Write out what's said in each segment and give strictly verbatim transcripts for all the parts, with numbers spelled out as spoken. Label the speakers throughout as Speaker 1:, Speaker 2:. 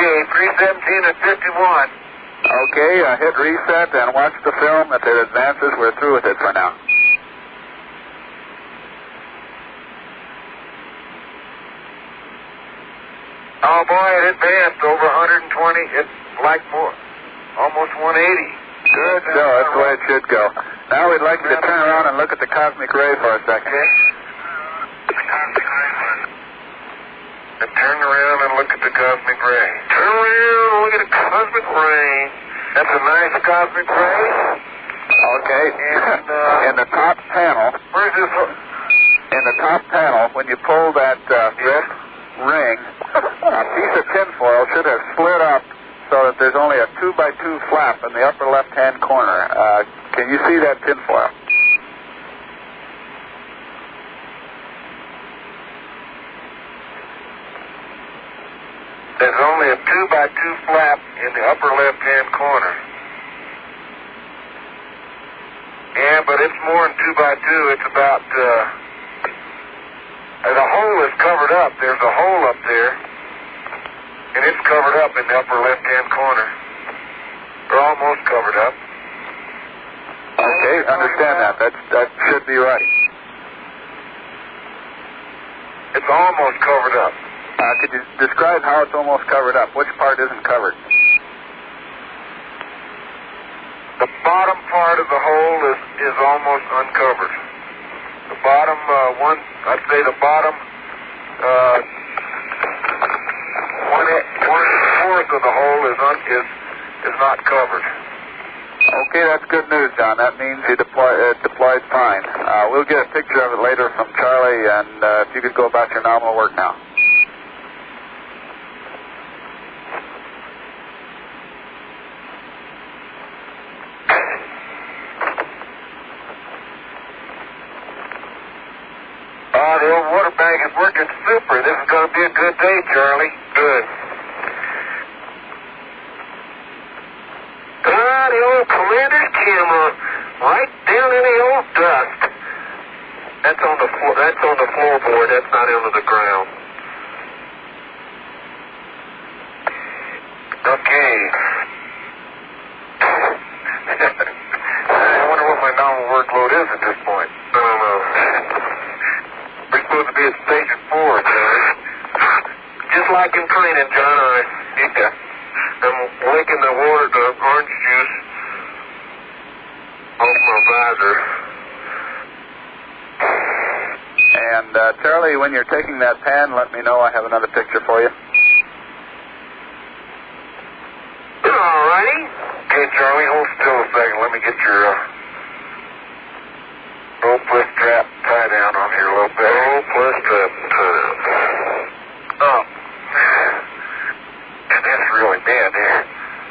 Speaker 1: Okay, three seventeen and fifty-one.
Speaker 2: Okay, uh, hit reset and watch the film. If it advances, we're through with it for now.
Speaker 1: Oh boy, it advanced over one hundred twenty. It's like more, almost one eighty.
Speaker 2: Good, so that's the way it should go. Now we'd like you to turn around and look at the cosmic ray for a second.
Speaker 1: Okay. And turn around and look at the cosmic ray. Turn around and look at the cosmic ray. That's a nice cosmic ray.
Speaker 2: Okay.
Speaker 1: And uh,
Speaker 2: in the top panel,
Speaker 1: where's this?
Speaker 2: in the top panel, when you pull that uh, red ring, a piece of tinfoil should have slid up so that there's only a two by two flap in the upper left-hand corner. Uh, can you see that tinfoil?
Speaker 1: There's only a two by two flap in the upper left-hand corner. Yeah, but it's more than two by two. It's about, uh, the hole is covered up. There's a hole up there, and it's covered up in the upper left-hand corner. Or almost covered up.
Speaker 2: Okay, understand that. That's, that should be right.
Speaker 1: It's almost covered up.
Speaker 2: Uh, could you describe how it's almost covered up? Which part isn't covered?
Speaker 1: The bottom part of the hole is, is almost uncovered. The bottom, uh, one, I'd say the bottom, uh, one, one fourth of the hole is, un, is, is not covered.
Speaker 2: Okay, that's good news, John. That means you deploy, uh, deployed fine. Uh, we'll get a picture of it later from Charlie, and uh, if you could go about your nominal work now.
Speaker 1: Uh, the old water bag is working super. This is going to be a good day, Charlie. Good. Ah, the old commander's camera, right down in the old dust. That's on the floor. That's on the floorboard. That's not into the ground. Okay. I wonder what my normal workload is at this point. I don't know. We're supposed to be at station four, Charlie. Just like in training, John, I yeah, I'm licking the water, the orange juice off my visor.
Speaker 2: And, uh, Charlie, when you're taking that pan, let me know. I have another picture for you.
Speaker 1: All righty. Okay, Charlie, hold still a second. Let me get your uh, roll plus strap tie down on here a little bit. Roll plus strap tie down. Oh. And that's really bad there.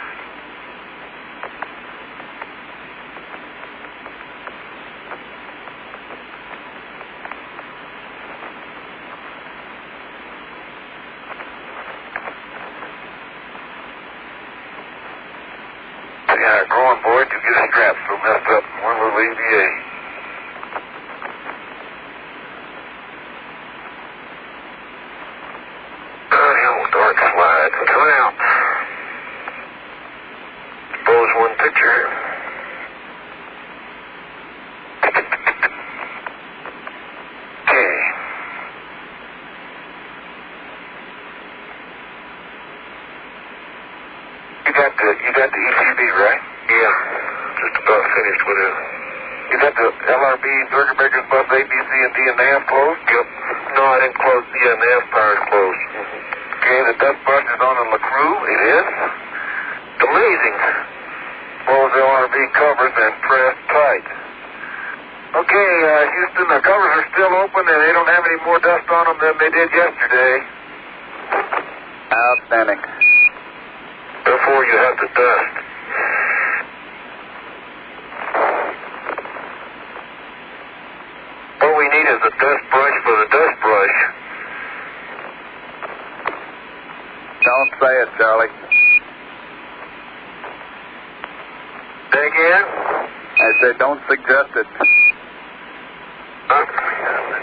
Speaker 1: Yeah, growing boy, you get a strap so messed up in one little A V A. Oh, the old dark slide. Come out. Suppose one picture. Okay. You got the you got the E C B, right? Yeah. Just about finished with it. You got the L R B, Circuit Breakers, Bus A, B, C, and D, and N A V closed? Yep. No, I didn't close. Yeah, N A V power is closed. Mm-hmm. Okay, the dust bus is on the LaCrue. It is. It's amazing. Close the L R B covers and press tight. Okay, uh, Houston, the covers are still open and they don't have any more dust on them than they did yesterday.
Speaker 2: Outstanding.
Speaker 1: Therefore, you have the dust. What we need is a dust brush for the dust brush.
Speaker 2: Don't say it, Charlie.
Speaker 1: Say again?
Speaker 2: I said don't suggest it.
Speaker 1: Huh? Yeah, somebody probably locked that.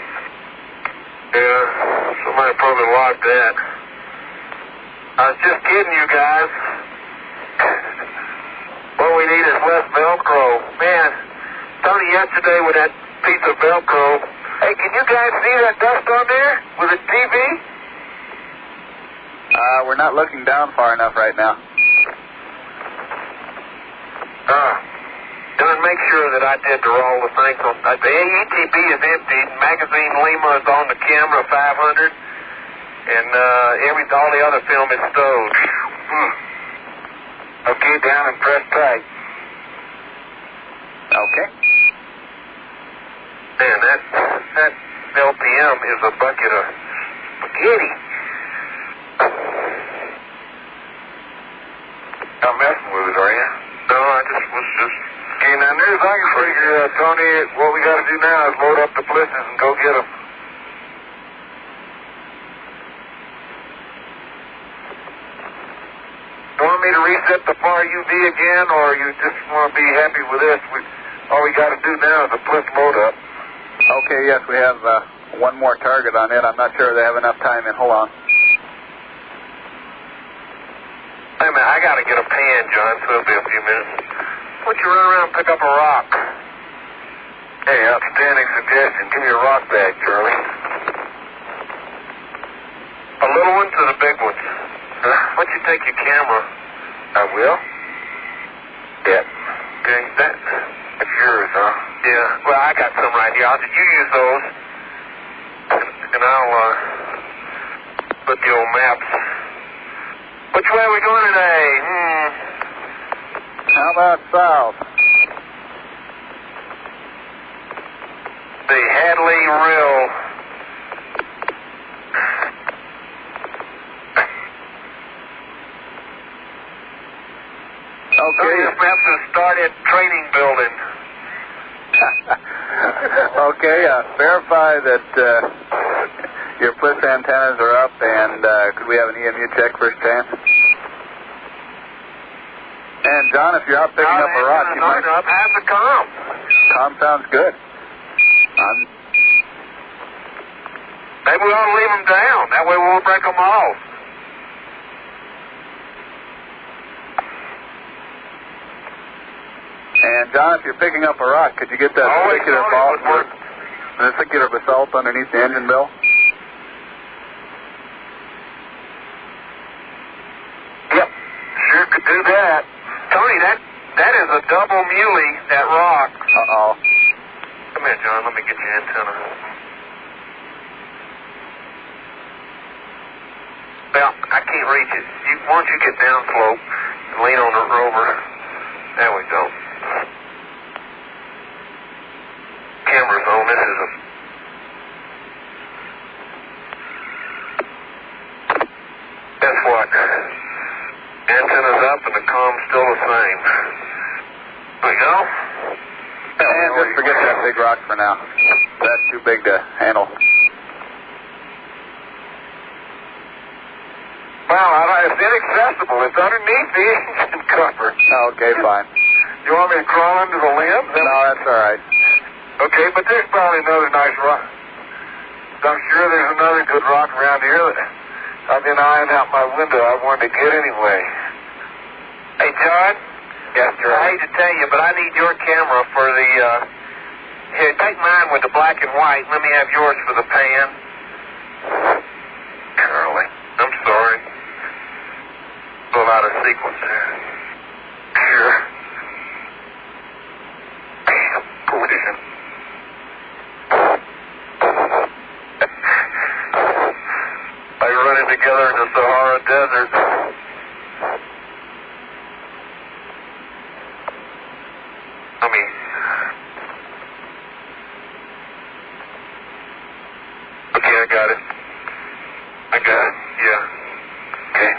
Speaker 1: I was just kidding you guys. What we need is less Velcro. Man, Tony, yesterday with that piece of Velcro. Hey, can you guys see that dust on there with a T V?
Speaker 2: Uh, we're not looking down far enough right now.
Speaker 1: Uh, done make sure that I did the roll the things on. Uh, the A E T B is emptied. Magazine Lima is on the camera five hundred. And uh, every, all the other film is stowed. Hmm. Okay, down and press tight.
Speaker 2: Okay.
Speaker 1: Man, that, that L P M is a bucket of spaghetti. Not messing with it, are you? No, I just was just... Okay, now, near as I can figure, uh, Tony, what we got to do now is load up the blisters and go get them. You want me to reset the far U V again, or you just want to be happy with this? We, all we got to do now is a blitz load up.
Speaker 2: Okay, yes, we have uh, one more target on it. I'm not sure they have enough time in. Hold on.
Speaker 1: Hey, man, I got to get a pan, John, so it'll be a few minutes. Why don't you run around and pick up a rock? Hey, outstanding suggestion. Give me a rock bag, Charlie. A little one to the big ones. Huh? Why don't you take your camera? I will. Yeah. Okay, that, that's yours, huh? Yeah. Well, I got some right here. I'll, you use those, and I'll uh, put the old maps. Which way are we going today? Hmm.
Speaker 2: How about south?
Speaker 1: The Hadley Rill.
Speaker 2: Okay.
Speaker 1: This map's a started training building.
Speaker 2: Okay, uh, verify that uh, your Bliss antennas are up, and uh, could we have an E M U check first chance? And John, if you're out picking
Speaker 1: no,
Speaker 2: up a rock, you might...
Speaker 1: up. How's the comm?
Speaker 2: Comm sounds good. I'm...
Speaker 1: Maybe we ought to leave them down. That way we won't break them off.
Speaker 2: And John, if you're picking up a rock, could you get that
Speaker 1: Always
Speaker 2: particular
Speaker 1: thought it
Speaker 2: ball,
Speaker 1: would work.
Speaker 2: particular basalt underneath the engine bill?
Speaker 1: Yep, sure could do that. Tony, that that is a double muley, that rock.
Speaker 2: Uh-oh.
Speaker 1: Come here, John, let me get your antenna. Well, I can't reach it. You, why don't you get down slope and lean on the rover? There we go. Camera's on. This is a... Guess what? Antenna's up and the comm's still the same. There we go.
Speaker 2: And just forget that big rock for now. That's too big to handle.
Speaker 1: Well, it's inaccessible. It's underneath the engine cover.
Speaker 2: Okay, fine.
Speaker 1: You want me to crawl under the limbs?
Speaker 2: No, that's all right.
Speaker 1: Okay, but there's probably another nice rock. I'm sure there's another good rock around here that I've been eyeing out my window. I wanted to get anyway. Hey, John? Yes, sir. I hate to tell you, but I need your camera for the, uh... Here, take mine with the black and white. Let me have yours for the pan. Curly. I'm sorry. A little out of sequence there. Sure. Bam. Collision. They running together in the Sahara Desert. I mean... Okay, I got it. I got it. Yeah. Okay.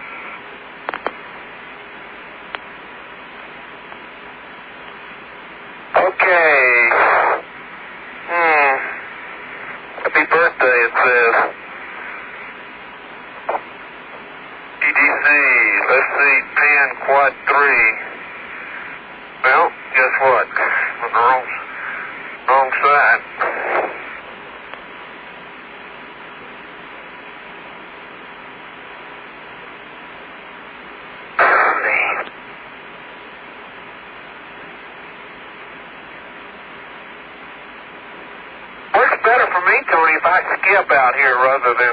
Speaker 1: Okay. Hmm. Happy birthday, it says. E D C. Let's see. Pan quad three. Well, guess what? On the wrong, wrong side. me, Tony, if I skip out here rather than...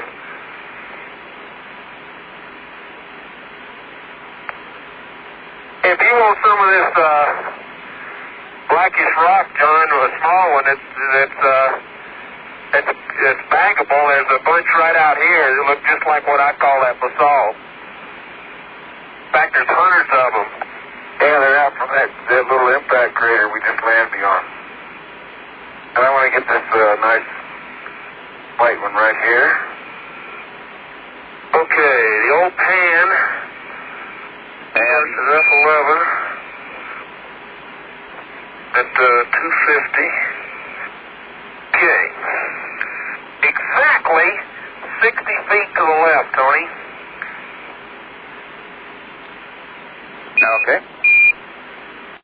Speaker 1: If you want some of this uh, blackish rock, John, or a small one that's, that's, uh, that's, that's bankable, there's a bunch right out here that look just like what I call that basalt. In fact, there's hundreds of them. Yeah, they're out from that, that little impact crater we just landed beyond. And I want to get this uh, nice white one right here. Okay, the old pan. And F eleven at uh, two fifty. Okay. Exactly sixty feet to the left, Tony.
Speaker 2: Okay.